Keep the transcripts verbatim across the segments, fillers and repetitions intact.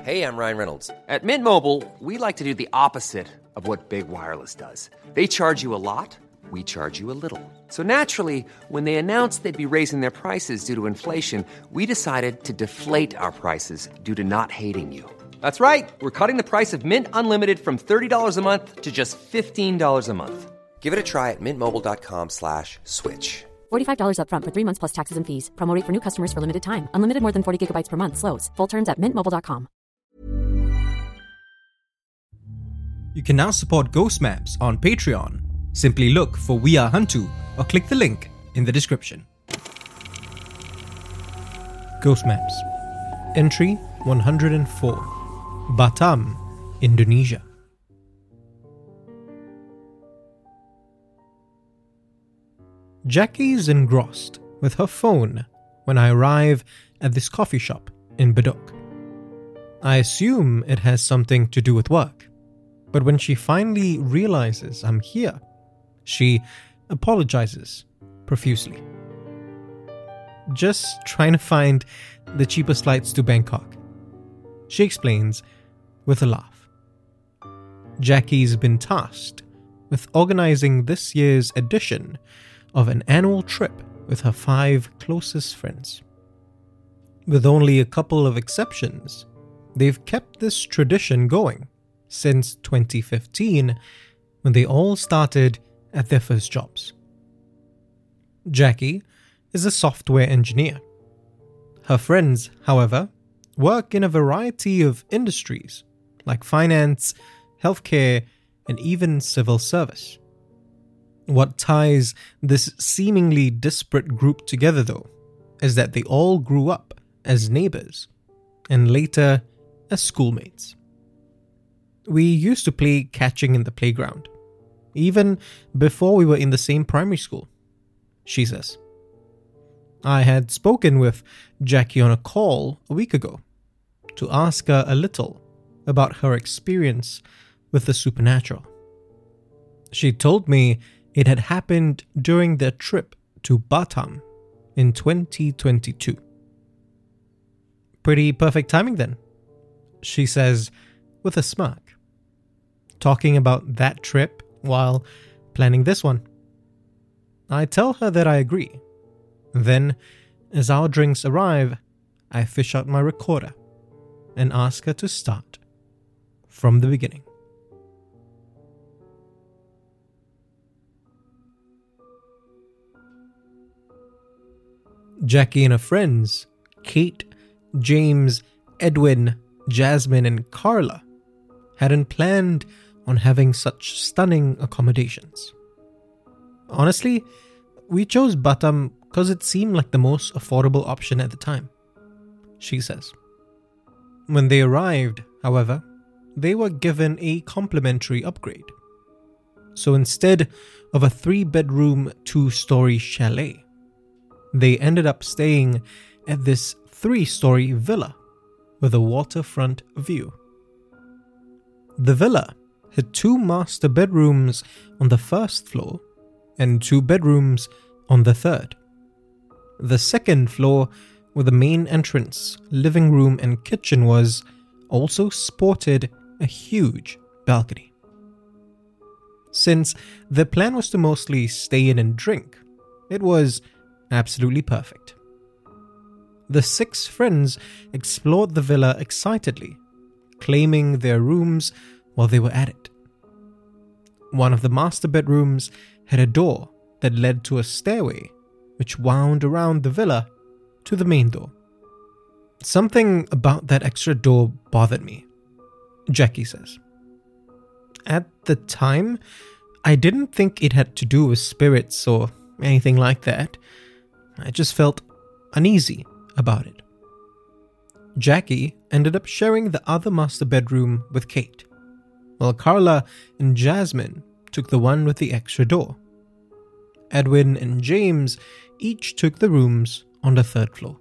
Hey, I'm Ryan Reynolds. At Mint Mobile, we like to do the opposite of what Big Wireless does. They charge you a lot, we charge you a little. So naturally, when they announced they'd be raising their prices due to inflation, we decided to deflate our prices due to not hating you. That's right. We're cutting the price of Mint Unlimited from thirty dollars a month to just fifteen dollars a month. Give it a try at mintmobile.com slash switch. forty-five dollars up front for three months plus taxes and fees. Promo rate for new customers for limited time. Unlimited more than forty gigabytes per month. Slows full terms at mint mobile dot com. You can now support Ghost Maps on Patreon. Simply look for We Are Hantu or click the link in the description. Ghost Maps. Entry one hundred four. Batam, Indonesia. Jackie's engrossed with her phone when I arrive at this coffee shop in Bedok. I assume it has something to do with work, but when she finally realizes I'm here, she apologizes profusely. Just trying to find the cheapest flights to Bangkok, she explains with a laugh. Jackie's been tasked with organizing this year's edition of an annual trip with her five closest friends. With only a couple of exceptions, they've kept this tradition going since twenty fifteen, when they all started at their first jobs. Jackie is a software engineer. Her friends, however, work in a variety of industries like finance, healthcare, and even civil service. What ties this seemingly disparate group together, though, is that they all grew up as neighbors and later as schoolmates. We used to play catching in the playground, even before we were in the same primary school, she says. I had spoken with Jackie on a call a week ago to ask her a little about her experience with the supernatural. She told me it had happened during their trip to Batam in twenty twenty-two. Pretty perfect timing then, she says with a smirk, talking about that trip while planning this one. I tell her that I agree. Then, as our drinks arrive, I fish out my recorder and ask her to start from the beginning. Jackie and her friends, Kate, James, Edwin, Jasmine, and Carla, hadn't planned on having such stunning accommodations. Honestly, we chose Batam because it seemed like the most affordable option at the time, she says. When they arrived, however, they were given a complimentary upgrade. So instead of a three-bedroom, two-story chalet, they ended up staying at this three-story villa with a waterfront view. The villa had two master bedrooms on the first floor and two bedrooms on the third. The second floor, where the main entrance, living room, and kitchen was, also sported a huge balcony. Since their plan was to mostly stay in and drink, it was absolutely perfect. The six friends explored the villa excitedly, claiming their rooms while they were at it. One of the master bedrooms had a door that led to a stairway which wound around the villa to the main door. Something about that extra door bothered me, Jackie says. At the time, I didn't think it had to do with spirits or anything like that. I just felt uneasy about it. Jackie ended up sharing the other master bedroom with Kate, while Carla and Jasmine took the one with the extra door. Edwin and James each took the rooms on the third floor.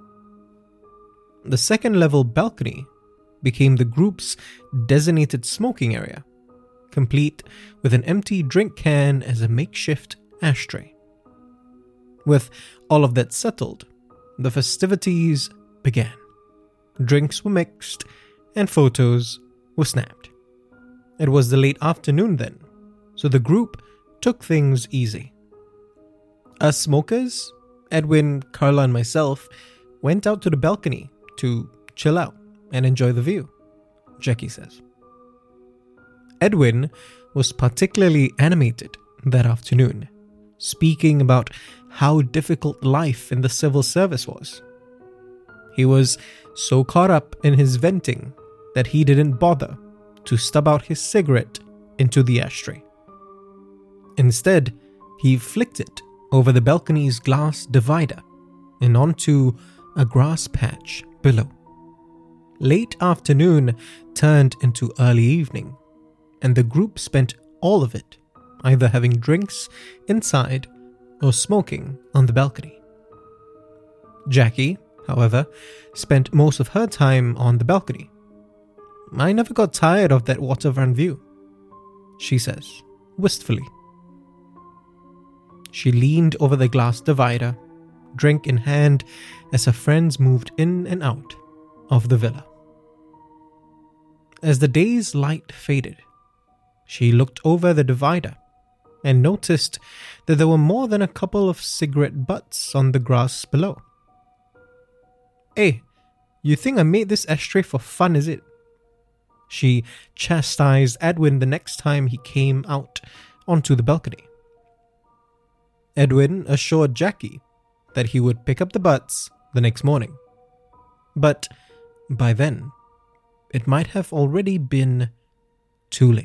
The second level balcony became the group's designated smoking area, complete with an empty drink can as a makeshift ashtray. With all of that settled, the festivities began. Drinks were mixed and photos were snapped. It was the late afternoon then, so the group took things easy. Us smokers, Edwin, Carla, and myself, went out to the balcony to chill out and enjoy the view, Jackie says. Edwin was particularly animated that afternoon, speaking about how difficult life in the civil service was. He was so caught up in his venting that he didn't bother to stub out his cigarette into the ashtray. Instead, he flicked it over the balcony's glass divider and onto a grass patch below. Late afternoon turned into early evening, and the group spent all of it either having drinks inside or smoking on the balcony. Jackie, however, spent most of her time on the balcony. I never got tired of that waterfront view, she says, wistfully. She leaned over the glass divider, drink in hand, as her friends moved in and out of the villa. As the day's light faded, she looked over the divider and noticed that there were more than a couple of cigarette butts on the grass below. "Hey, you think I made this ashtray for fun, is it?" She chastised Edwin the next time he came out onto the balcony. Edwin assured Jackie that he would pick up the butts the next morning. But by then, it might have already been too late.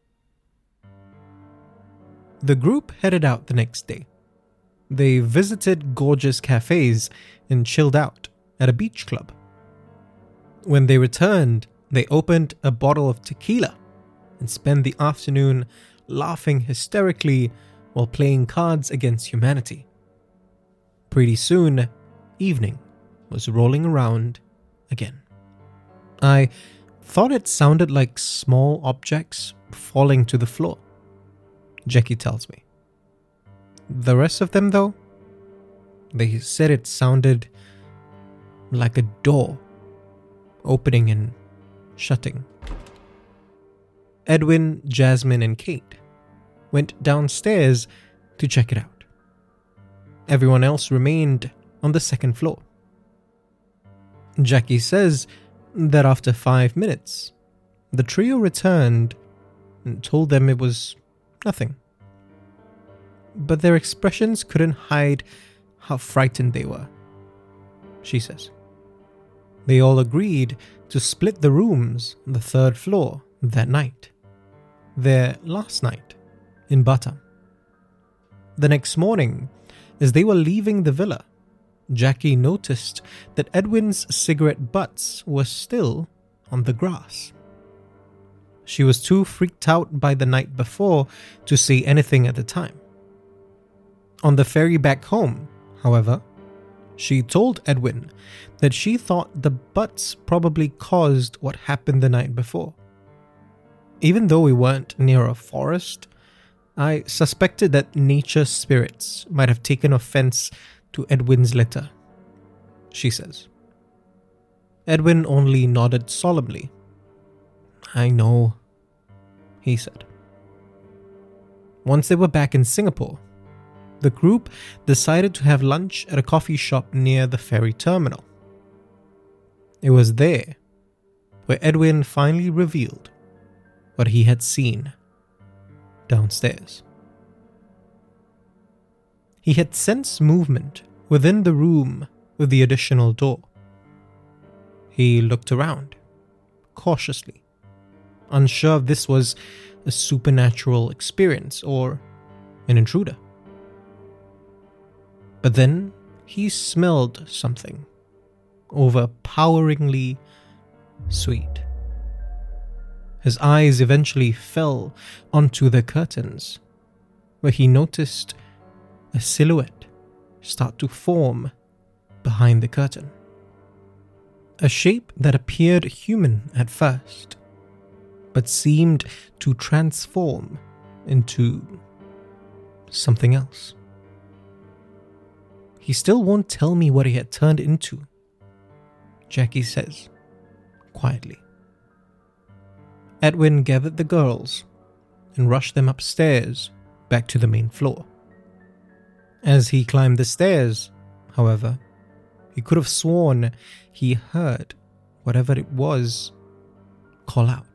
The group headed out the next day. They visited gorgeous cafes and chilled out at a beach club. When they returned, they opened a bottle of tequila and spent the afternoon laughing hysterically while playing Cards Against Humanity. Pretty soon, evening was rolling around again. I thought it sounded like small objects falling to the floor, Jackie tells me. The rest of them, though, they said it sounded like a door opening and shutting. Edwin, Jasmine, and Kate went downstairs to check it out. Everyone else remained on the second floor. Jackie says that after five minutes, the trio returned and told them it was nothing. But their expressions couldn't hide how frightened they were, she says. They all agreed to split the rooms on the third floor that night, their last night in Batam. The next morning, as they were leaving the villa, Jackie noticed that Edwin's cigarette butts were still on the grass. She was too freaked out by the night before to say anything at the time. On the ferry back home, however, she told Edwin that she thought the butts probably caused what happened the night before. Even though we weren't near a forest, I suspected that nature spirits might have taken offense to Edwin's letter, she says. Edwin only nodded solemnly. "I know," he said. Once they were back in Singapore, the group decided to have lunch at a coffee shop near the ferry terminal. It was there where Edwin finally revealed what he had seen downstairs. He had sensed movement within the room with the additional door. He looked around, cautiously, unsure if this was a supernatural experience or an intruder. But then he smelled something overpoweringly sweet. His eyes eventually fell onto the curtains, where he noticed a silhouette start to form behind the curtain. A shape that appeared human at first, but seemed to transform into something else. He still won't tell me what he had turned into, Jackie says, quietly. Edwin gathered the girls and rushed them upstairs back to the main floor. As he climbed the stairs, however, he could have sworn he heard whatever it was call out.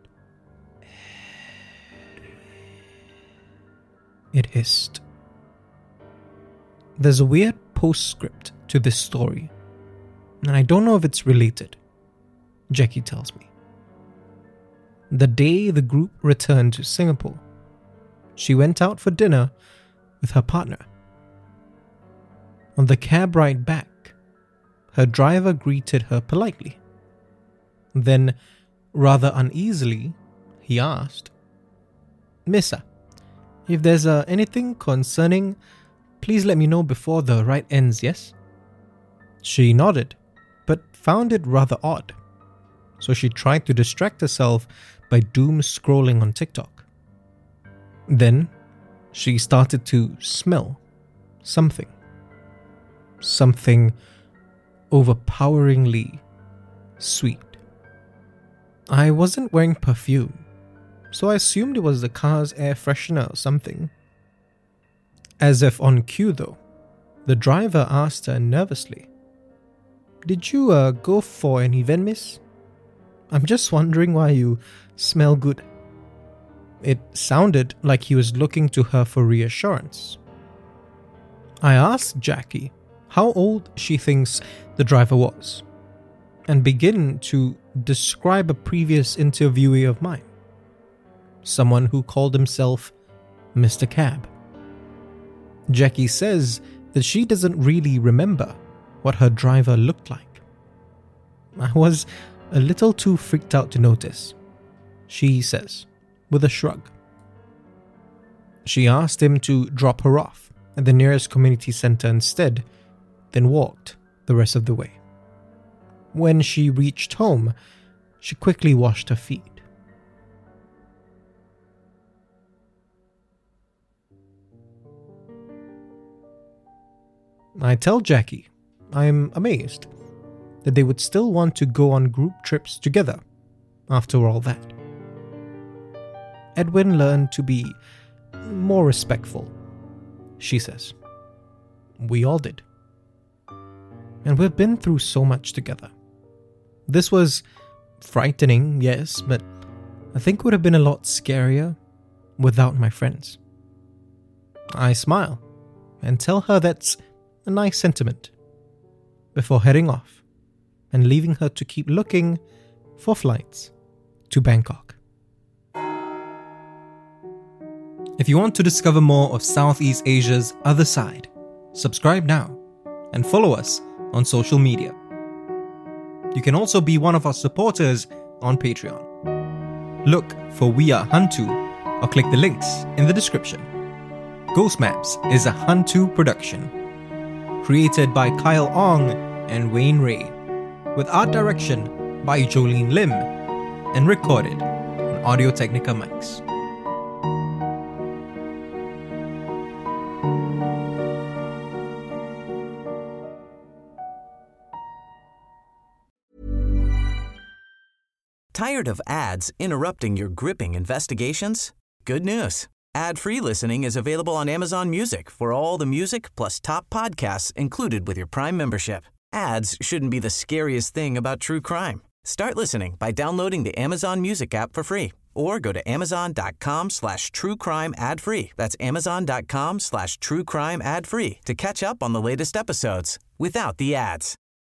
It hissed. There's a weird postscript to this story, and I don't know if it's related, Jackie tells me. The day the group returned to Singapore, she went out for dinner with her partner. On the cab ride back, her driver greeted her politely. Then, rather uneasily, he asked, "Missa, if there's uh, anything concerning, please let me know before the ride ends, yes?" She nodded, but found it rather odd, so she tried to distract herself by doom scrolling on TikTok. Then, she started to smell something. Something overpoweringly sweet. I wasn't wearing perfume, so I assumed it was the car's air freshener or something. As if on cue though, the driver asked her nervously, "Did you uh, go for an event, miss? I'm just wondering why you smell good." It sounded like he was looking to her for reassurance. I asked Jackie how old she thinks the driver was, and begin to describe a previous interviewee of mine, someone who called himself Mister Cab. Jackie says that she doesn't really remember what her driver looked like. I was a little too freaked out to notice, she says, with a shrug. She asked him to drop her off at the nearest community center instead, then walked the rest of the way. When she reached home, she quickly washed her feet. I tell Jackie I'm amazed that they would still want to go on group trips together after all that. Edwin learned to be more respectful, she says. We all did. And we've been through so much together. This was frightening, yes, but I think it would have been a lot scarier without my friends. I smile and tell her that's a nice sentiment before heading off and leaving her to keep looking for flights to Bangkok. If you want to discover more of Southeast Asia's other side, subscribe now and follow us on social media. You can also be one of our supporters on Patreon. Look for We Are Hantu or click the links in the description. Ghost Maps is a Hantu production, created by Kyle Ong and Wayne Ray, with art direction by Jolene Lim, and recorded on Audio-Technica mics. Tired of ads interrupting your gripping investigations? Good news. Ad-free listening is available on Amazon Music for all the music plus top podcasts included with your Prime membership. Ads shouldn't be the scariest thing about true crime. Start listening by downloading the Amazon Music app for free or go to amazon.com slash true crime ad free. That's amazon.com slash true crime ad free to catch up on the latest episodes without the ads.